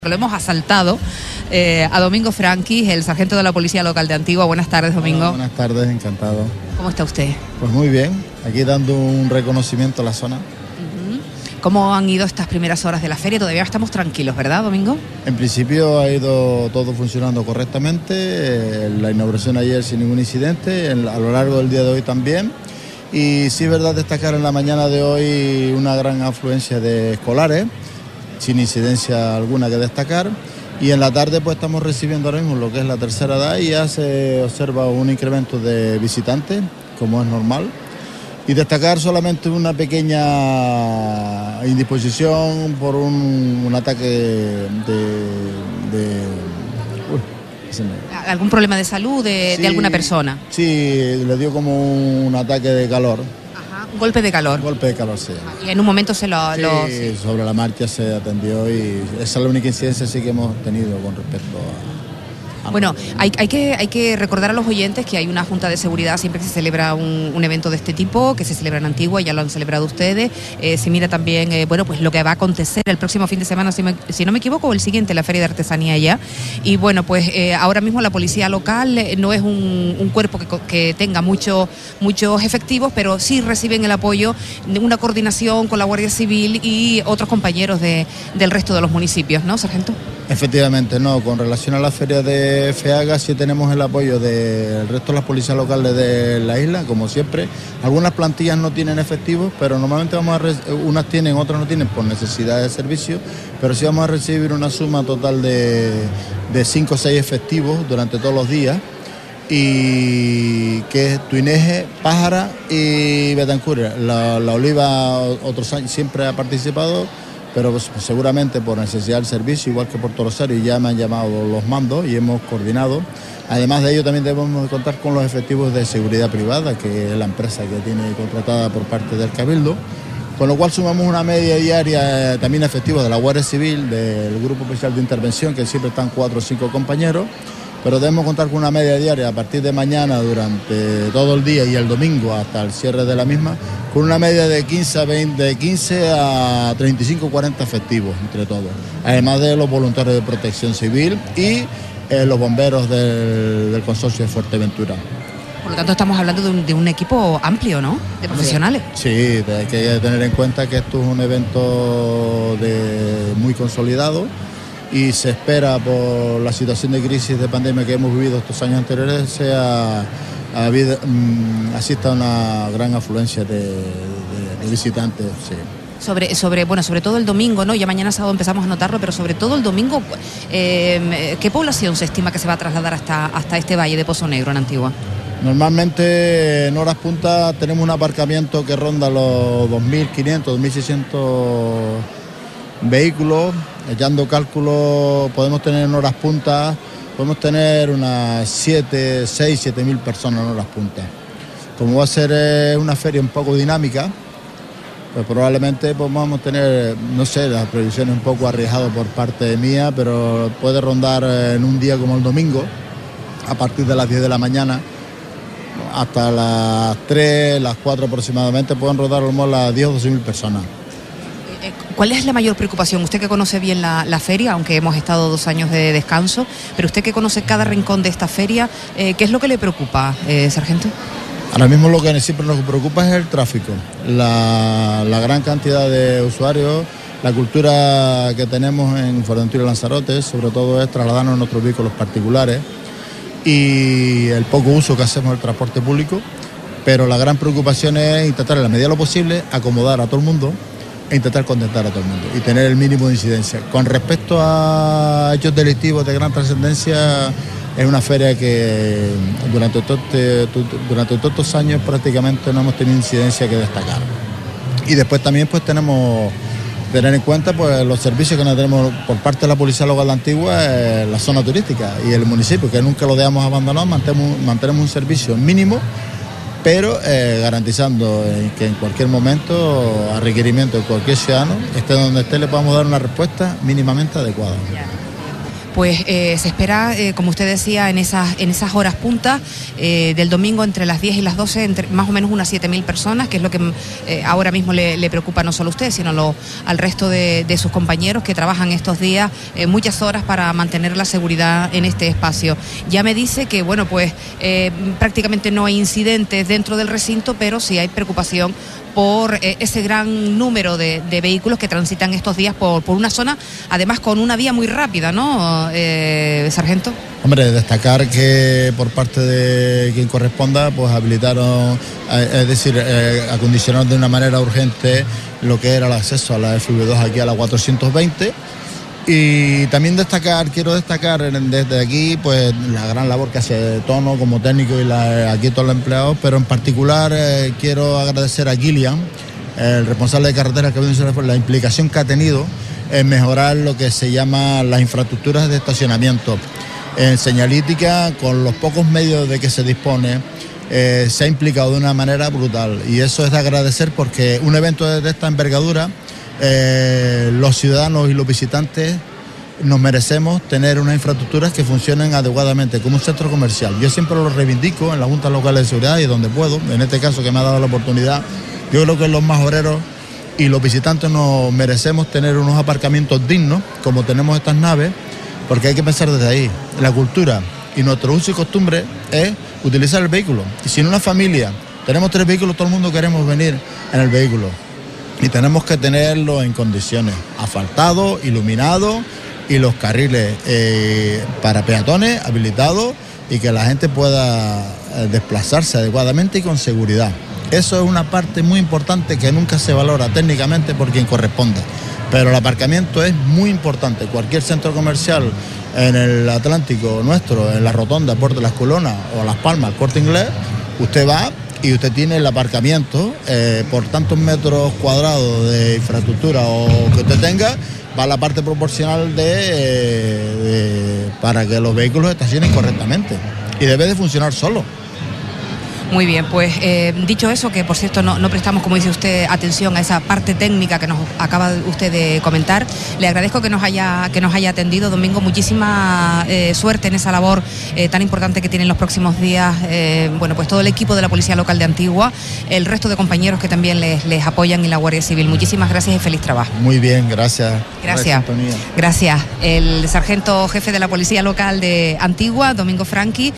Lo hemos asaltado a Domingo Franquis, el sargento de la Policía Local de Antigua. Buenas tardes, Domingo. Hola, buenas tardes, encantado. ¿Cómo está usted? Pues muy bien, aquí dando un reconocimiento a la zona. ¿Cómo han ido estas primeras horas de la feria? Todavía estamos tranquilos, ¿verdad, Domingo? En principio ha ido todo funcionando correctamente, la inauguración ayer sin ningún incidente, a lo largo del día de hoy también. Y sí es verdad destacar en la mañana de hoy una gran afluencia de escolares, sin incidencia alguna que destacar, y en la tarde pues estamos recibiendo ahora mismo lo que es la tercera edad y ya se observa un incremento de visitantes, como es normal, y destacar solamente una pequeña indisposición por un ataque ¿Algún problema de salud de alguna persona? Sí, le dio como un ataque de calor. Un golpe de calor. Un golpe de calor, sí. Y en un momento sí, sobre la marcha se atendió y esa es la única incidencia sí que hemos tenido con respecto a... Bueno, hay que recordar a los oyentes que hay una junta de seguridad siempre que se celebra un evento de este tipo, que se celebra en Antigua, ya lo han celebrado ustedes. Se mira también, bueno, pues lo que va a acontecer el próximo fin de semana, si no me equivoco, o el siguiente, la Feria de Artesanía ya. Y bueno, pues ahora mismo la Policía Local no es un cuerpo que tenga muchos efectivos, pero sí reciben el apoyo de una coordinación con la Guardia Civil y otros compañeros del resto de los municipios, ¿no, sargento? Efectivamente, no. Con relación a la feria de FEAGA sí tenemos el apoyo del resto de las policías locales de la isla, como siempre. Algunas plantillas no tienen efectivos, pero normalmente unas tienen, otras no tienen por necesidad de servicio, pero sí vamos a recibir una suma total de 5 o 6 efectivos durante todos los días, y que es Tuineje, Pájara y Betancur. La Oliva otros años siempre ha participado, pero pues, seguramente por necesidad del servicio, igual que Puerto Rosario, ya me han llamado los mandos y hemos coordinado. Además de ello también debemos contar con los efectivos de seguridad privada, que es la empresa que tiene contratada por parte del Cabildo, con lo cual sumamos una media diaria también efectivos de la Guardia Civil, del Grupo Especial de Intervención, que siempre están 4 o 5 compañeros, pero debemos contar con una media diaria a partir de mañana durante todo el día y el domingo hasta el cierre de la misma, con una media de 15 a 35 o 40 efectivos entre todos, además de los voluntarios de protección civil y los bomberos del consorcio de Fuerteventura. Por lo tanto estamos hablando de un equipo amplio, ¿no?, de profesionales. Sí, hay que tener en cuenta que esto es un evento muy consolidado, y se espera, por la situación de crisis de pandemia que hemos vivido estos años anteriores, asista una gran afluencia de visitantes. Sí. Sobre todo el domingo, ¿no? Ya mañana sábado empezamos a notarlo, pero sobre todo el domingo, ¿qué población se estima que se va a trasladar hasta este valle de Pozo Negro en Antigua? Normalmente en horas puntas tenemos un aparcamiento que ronda los 2.500, 2.600 vehículos. Echando cálculo, podemos tener en horas puntas, podemos tener unas 7.000 personas en horas puntas. Como va a ser una feria un poco dinámica, pues probablemente vamos a tener, no sé, las previsiones un poco arriesgadas por parte mía, pero puede rondar en un día como el domingo, a partir de las 10 de la mañana, hasta las 3, las 4 aproximadamente, pueden rondar las 10 o 12.000 personas. ¿Cuál es la mayor preocupación? Usted que conoce bien la feria, aunque hemos estado 2 años de descanso, pero usted que conoce cada rincón de esta feria, ¿qué es lo que le preocupa, sargento? Ahora mismo lo que siempre nos preocupa es el tráfico, la gran cantidad de usuarios, la cultura que tenemos en Fuerteventura y Lanzarote, sobre todo es trasladarnos en nuestros vehículos particulares y el poco uso que hacemos del transporte público, pero la gran preocupación es intentar en la medida de lo posible acomodar a todo el mundo e intentar contentar a todo el mundo y tener el mínimo de incidencia. Con respecto a hechos delictivos de gran trascendencia, es una feria que durante todos estos años prácticamente no hemos tenido incidencia que destacar. Y después también pues tenemos que tener en cuenta pues los servicios que nos tenemos por parte de la Policía Local de Antigua, la zona turística y el municipio, que nunca lo dejamos abandonado, mantenemos un servicio mínimo, pero garantizando que en cualquier momento, a requerimiento de cualquier ciudadano, esté donde esté, le podamos dar una respuesta mínimamente adecuada. Pues se espera, como usted decía, en esas horas puntas del domingo entre las 10 y las 12, entre más o menos unas 7.000 personas, que es lo que ahora mismo le preocupa no solo a usted, sino al resto de sus compañeros que trabajan estos días muchas horas para mantener la seguridad en este espacio. Ya me dice que, bueno, pues prácticamente no hay incidentes dentro del recinto, pero sí hay preocupación por ese gran número de vehículos que transitan estos días por una zona, además con una vía muy rápida, ¿no, sargento? Hombre, destacar que por parte de quien corresponda, pues habilitaron, es decir, acondicionaron de una manera urgente lo que era el acceso a la FV2 aquí a la 420. Y también quiero destacar desde aquí pues la gran labor que hace Tono como técnico y aquí todos los empleados, pero en particular quiero agradecer a Gillian, el responsable de carretera, que la implicación que ha tenido en mejorar lo que se llama las infraestructuras de estacionamiento. En señalítica, con los pocos medios de que se dispone, se ha implicado de una manera brutal, y eso es de agradecer, porque un evento de esta envergadura, los ciudadanos y los visitantes nos merecemos tener unas infraestructuras que funcionen adecuadamente como un centro comercial. Yo siempre lo reivindico en la Junta Local de Seguridad y donde puedo, en este caso que me ha dado la oportunidad. Yo creo que los majoreros y los visitantes nos merecemos tener unos aparcamientos dignos como tenemos estas naves, porque hay que pensar desde ahí. La cultura y nuestro uso y costumbre es utilizar el vehículo. Y si en una familia tenemos 3 vehículos, todo el mundo queremos venir en el vehículo. Y tenemos que tenerlo en condiciones, asfaltado, iluminado, y los carriles para peatones habilitados, y que la gente pueda desplazarse adecuadamente y con seguridad. Eso es una parte muy importante que nunca se valora técnicamente por quien corresponda. Pero el aparcamiento es muy importante. Cualquier centro comercial en el Atlántico nuestro, en la Rotonda, Puerto de las Colonas o Las Palmas, el Corte Inglés, usted va y usted tiene el aparcamiento por tantos metros cuadrados de infraestructura o que usted tenga, va a la parte proporcional para que los vehículos estacionen correctamente, y debe de funcionar solo. Muy bien, pues dicho eso, que por cierto no prestamos, como dice usted, atención a esa parte técnica que nos acaba usted de comentar, le agradezco que nos haya atendido, Domingo. Muchísima suerte en esa labor tan importante que tienen los próximos días, bueno, pues todo el equipo de la Policía Local de Antigua, el resto de compañeros que también les apoyan, y la Guardia Civil. Muchísimas gracias y feliz trabajo. Muy bien, gracias. Gracias. El sargento jefe de la Policía Local de Antigua, Domingo Franqui.